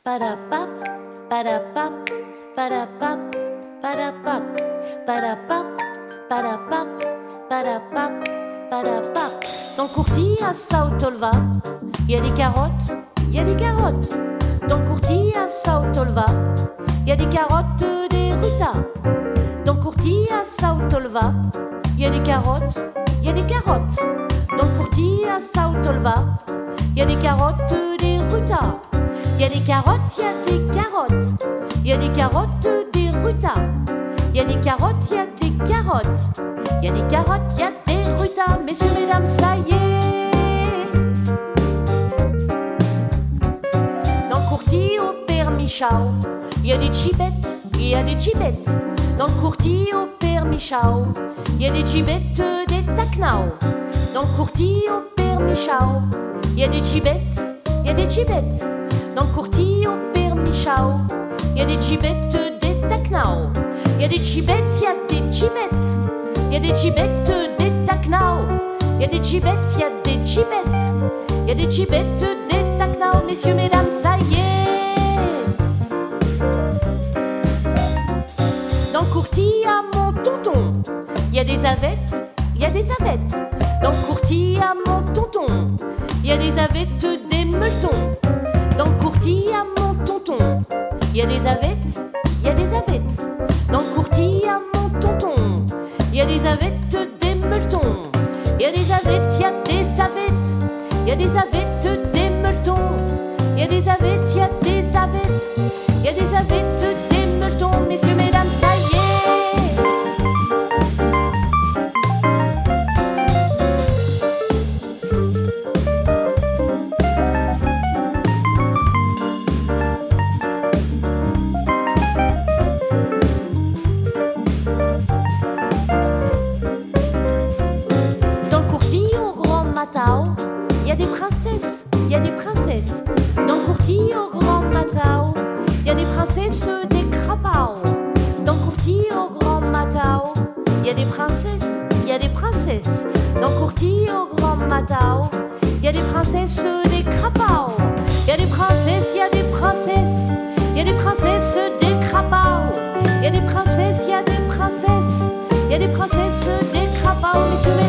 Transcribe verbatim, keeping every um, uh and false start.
Ba-da-bop, ba-da-bop, ba-da-bop, ba-da-bop, ba-da-bop, ba-da-bop, ba-da-bop, ba-da-bop. Dans le courtier à Sao Tolva, il y a des carottes, il y a des carottes. Dans le courtier à Sao Tolva, il y a des carottes, des rutas. Dans le courtier à Sao Tolva, il y a des carottes, il y a des carottes. Dans le courtier à Sao Tolva, il y a des carottes, des rutas. Il y a des carottes, il y a des carottes. Il y a des carottes, des rutas. Il y a des carottes, il y a des carottes. Il y a des carottes, il y a des rutas. Messieurs, mesdames, ça y est. Dans le courtier au Père Michao, il y a des chibettes, il y a des chibettes. Dans le courtier au Père Michao, il y a des chibettes, des tacnao. Dans le courtier au Père Michao, il y a des chibettes, il y a des chibettes. Dans le courtier au Père Michao, il y a des chibettes, des tacnao. Il y a des chibettes, il y a des chibettes. Il y a des chibettes, des tacnao. Il y a des chibettes, il y a des chibettes. Il y a des chibettes, des tacnao. Messieurs, mesdames, ça y est. Dans le courtier à mon tonton, il y a des avettes, il y a des avettes. Dans le courtier à mon tonton, il y a des avettes, des meutons. Dans le courtier à mon tonton, il y a des avettes, il y a des avettes. Dans le courtier à mon tonton, il y a des avettes, des meutons. Il y a des avettes, il y a des avettes. Il y a des avettes, des meutons. Il y a des avettes, il y a des avettes. Il y a des avettes, des meutons. Messieurs, mesdames, ça y est. Il y a des princesses, il y a des princesses. Dans le courtier au Grand Matao, il y a des princesses, des crapao. Dans le courtier au Grand Matao, il y a des princesses, il y a des princesses. Dans le courtier au Grand Matao, il y a des princesses, des crapao. Il y a des princesses, il y a des princesses. Il y a des princesses, des crapao. Il y a des princesses, il y a des princesses. Il y a des princesses, des crapao. Messieurs,